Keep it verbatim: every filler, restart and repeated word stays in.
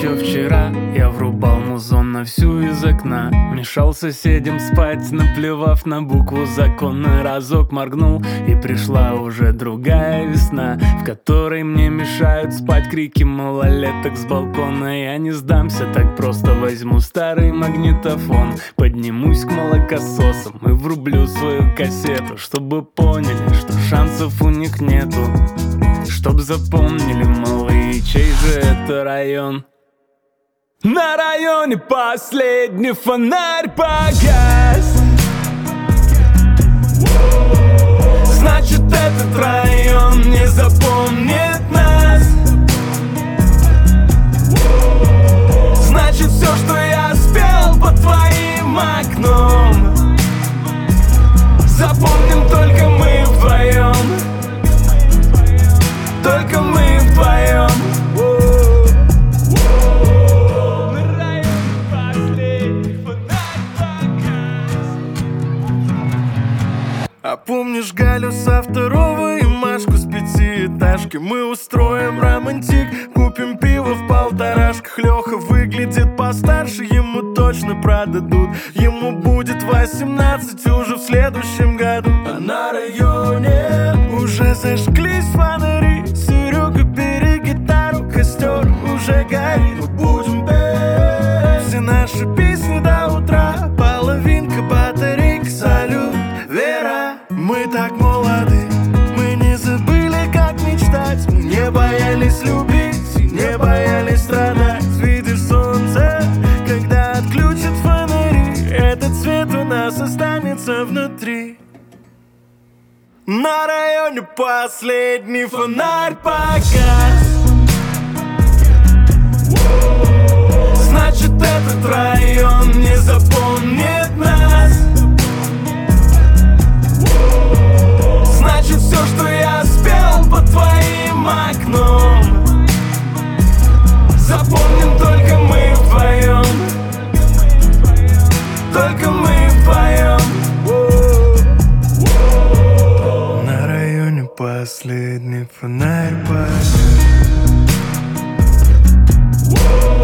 Еще вчера я врубал музон на всю из окна, мешал соседям спать, наплевав на букву закона. Разок моргнул, и пришла уже другая весна, в которой мне мешают спать крики малолеток с балкона. Я не сдамся так просто, возьму старый магнитофон, поднимусь к молокососам и врублю свою кассету, чтобы поняли, что шансов у них нету. Чтоб запомнили, малые, чей же это район. На районе последний фонарь погас. Значит, этот район не запомнит нас. Значит, все, что я спел под твоим окном, запомним только мы вдвоем. Только мы вдвоем. А помнишь Галю со второго и Машку с пятиэтажки? Мы устроим романтик, купим пиво в полторашках. Леха выглядит постарше, ему точно продадут. Ему будет восемнадцать уже в следующем году. А на районе уже зажглись фонари. Серега, бери гитару, костер уже горит. Мы будем петь все наши песни до утра. Половинка батарейки, салют, Вера. Мы так молоды, мы не забыли, как мечтать. Мы не боялись любить и не боялись страдать. Видишь солнце, когда отключат фонари, этот свет у нас останется внутри. На районе последний фонарь погас. Значит, этот район не запомнит нас. Значит, все, что я спел под твоим окном, запомним только мы вдвоем. Только мы вдвоем. На районе последний фонарь погас.